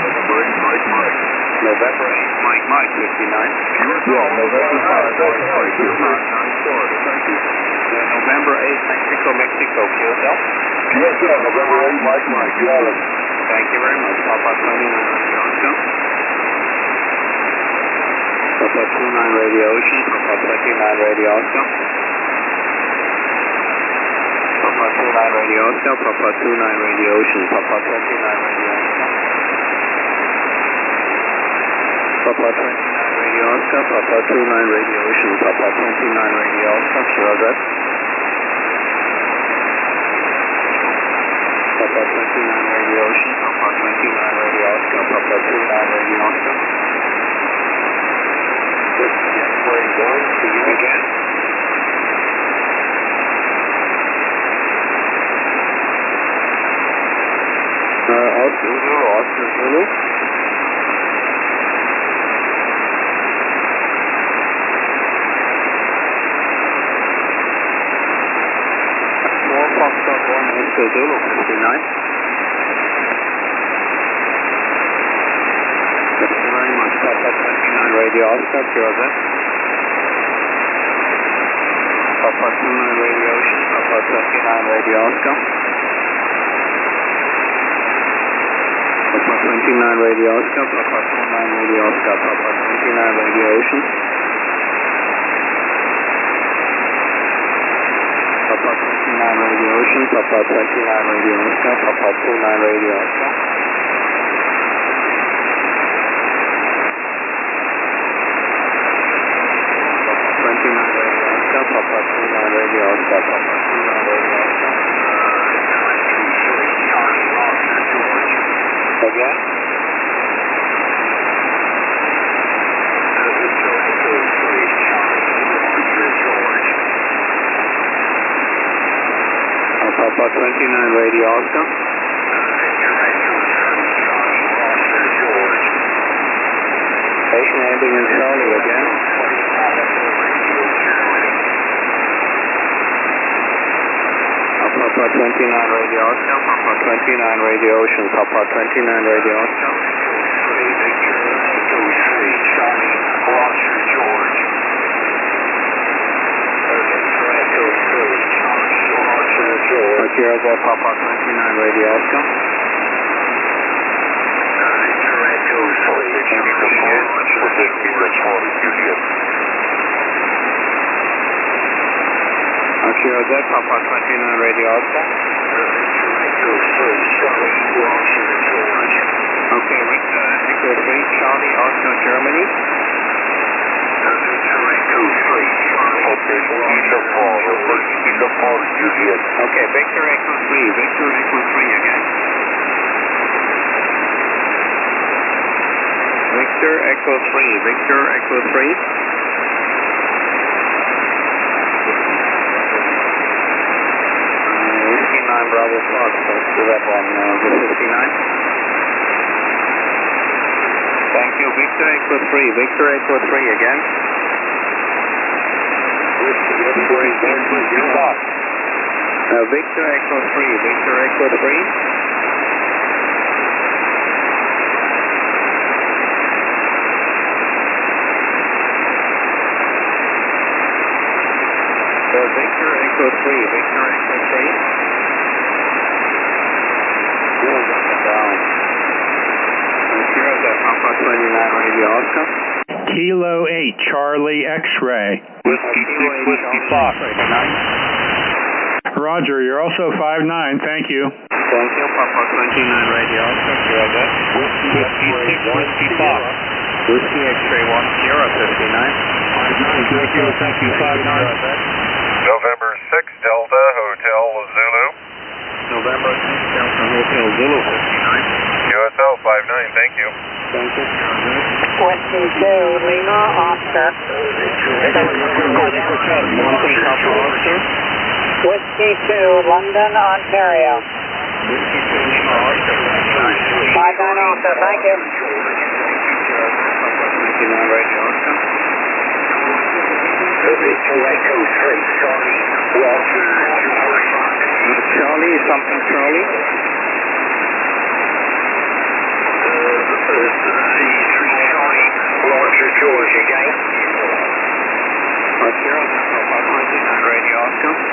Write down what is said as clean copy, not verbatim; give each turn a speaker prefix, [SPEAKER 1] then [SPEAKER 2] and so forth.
[SPEAKER 1] November 8, Mike, 59.
[SPEAKER 2] Yeah, November 5,
[SPEAKER 1] November 8, Mexico, QSL.
[SPEAKER 2] Yes, sir, November 8, Mike, you have it.
[SPEAKER 1] Thank you very much. Papa 29 Oscar. Papa 29 Radio Ocean, Papa 29 Radio Oscar. Papa 29 Radio Oscar, Papa 29 Radio Ocean, Papa 29 Radio Oscar. Papa 29 Radio Oscar, Papa 29 Radio Ocean, Papa 29 Radio Oscar, sure that. Papa 29 Radio Ocean, Papa 29 Radio Oscar, Papa 29 Radio Oscar.
[SPEAKER 2] Where you going? See you again.
[SPEAKER 1] Oscar Zulu. Small Foxtrot 1 Oscar Zulu 59. Thank you very much. Papa 29 Radio Oscar, QRZ. Papa 29 Radio Ocean, Papa 29 Radio Oscar. Papa 29 Radio Oscar, Papa 29 Radio Oscar, Papa 29 Radio Ocean. Papa 29 Radio Ocean, Papa 29 Radio Oscar, Papa 29 Radio Oscar. Papa 29 Radio Oscar, Papa 29 Radio Oscar, Papa 29 Radio Oscar. Again? Papa 29 Radio Oscar. Station ending in Charlie again. Papa 29 Radio Oscar, Papa 29 Radio Ocean, Papa 29 Radio Oscar. Here's Papa 29 Radio Oscar. Here's Papa 29 Radio Oscar. Okay, Echo 3, Charlie, Oscar, Germany. Okay, Victor Echo 3 again. Victor Echo 3. 59 Bravo Fox, let's do that one, the 59. Thank you, Victor Echo 3 again. Victor Echo 3. Victor Echo 3. Down. Here's Papa 29 Radio Oscar.
[SPEAKER 3] Kilo 8, Charlie X-ray.
[SPEAKER 1] Whiskey 6, Whiskey Fox.
[SPEAKER 3] Roger, you're also 5'9", thank you.
[SPEAKER 1] Thank you, Papa 29 Radio Oscar,
[SPEAKER 2] Whiskey 6, Whiskey Fox.
[SPEAKER 1] Whiskey X-ray 1059.
[SPEAKER 3] Thank you, 5'9".
[SPEAKER 4] November 6, Delta Hotel Zulu.
[SPEAKER 1] November 6, Delta Hotel Zulu 59.
[SPEAKER 4] QSL 59, thank you.
[SPEAKER 1] Thank you.
[SPEAKER 5] Whiskey 2, Lima, Oscar.
[SPEAKER 1] Mountain Papa Oscar.
[SPEAKER 5] Whiskey 2, London, Ontario.
[SPEAKER 1] Whiskey 2, Lima, Oscar.
[SPEAKER 5] 59 Oscar, thank you.
[SPEAKER 1] Papa 29 Radio Oscar.
[SPEAKER 2] Echo 3, Charlie, Walter,
[SPEAKER 1] Charlie, something Charlie.
[SPEAKER 2] C3 Charlie, Roger George again.
[SPEAKER 1] Arturo, Papa 29 Radio Oscar.